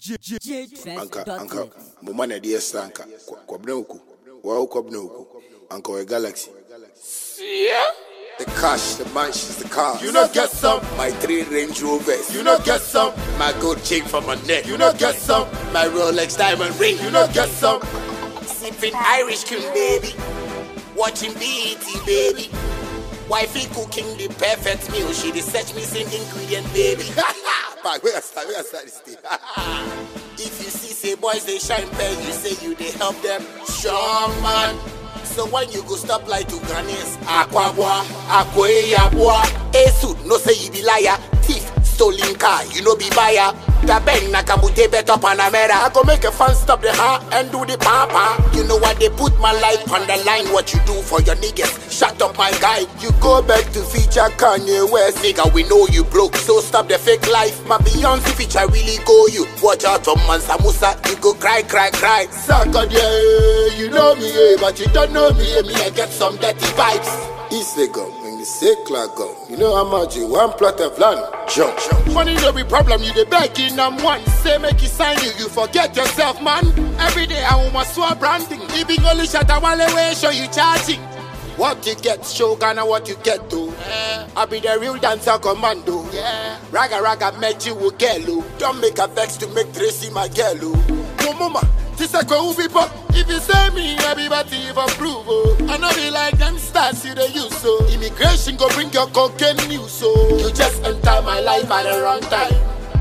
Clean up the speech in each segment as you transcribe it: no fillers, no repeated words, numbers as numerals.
Anka, Mumana dear Sanka, Quabnoku, Wow Quabnoku, Uncle a Galaxy. Yeah. The cash, the mansions, the cars. You know get some. My 3 Range Rovers. You know get some. My gold chain from my neck. You know get some. My Rolex diamond ring. You know get some. Sipping Irish cream, baby. Watching BET, baby. Wifey cooking the perfect meal. She research missing ingredient, baby. Back, we start this thing. If you see, say boys they shine pen, you say you they help them. Strong man. So when you go stop like to Ghanaians, Aquabwa, Aquayabwa, Esud, no say you be liar, thief, stolen car, you know be buyer. The Ben Nakamute bet up Panamera. I go make a fan stop the heart and do the papa. You know what they put my life on the line, what you do for your niggas. Shut up my guy, you go back to feature Kanye West. Nigga, we know you broke, so stop the fake life. My Beyonce feature really go you. Watch out for Mansa Musa, you go cry. Sucker, yeah, you know me, yeah, but you don't know me, yeah, me, I get some dirty vibes. East they go, when the sick like go. You know how much you one plot of land. Jump. Money no be problem, you the begging I'm one. Say make you sign you forget yourself, man. Every day I want my swap branding. Even only shut a while away, show you charging. What you get, show Ghana what you get to. I be the real dancer commando. Raga met you with girl. Don't make a vex to make Tracy my girl. No mama, this a go people. If you say me, everybody for approval. I know be like them stars you they use so. Immigration go bring your cocaine news so. You just enter my life at the wrong time.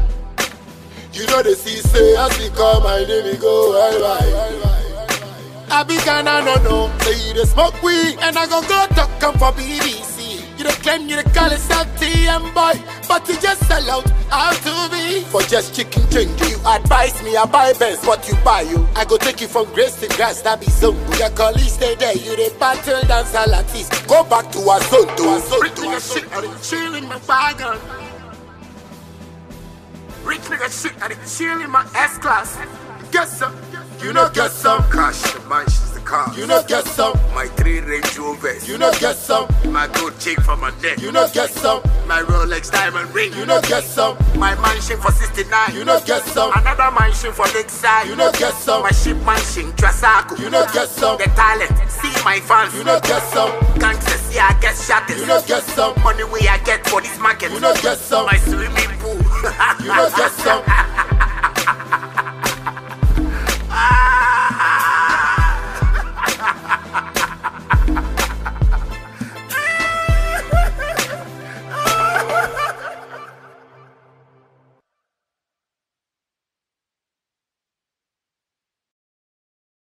You know the sea say as we call my name we go bye. I be Ghana no. Say you the smoke weed and I go talk come for BBC. You the claim you the call yourself TM boy, but you just sell out how to be. For just chicken change, you advise me I buy best, what you buy you. I go take you from grace to grass, that be zumbu. Your colleagues stay there, you the battle dance a latis. Go back to our zone, Rich nigga shit, I done chill in my wagon. Rich nigga shit, I done chill in my S-class. Get some, you know get some. Cash, the mansions, the cars. You know get some. My 3 Range Rovers. You know get some. My gold chain from my neck. You know get some. My Rolex diamond ring. You know get some. My mansion for 69. You know get some. Another mansion for Lakeside. You know get some. My ship mansion, Trasaco. You know get some. The talent, see my fans. You know get some. Gangsters, see I get shot. You know get some. Money we I get for this market. You know get some. My swimming pool. You know get some.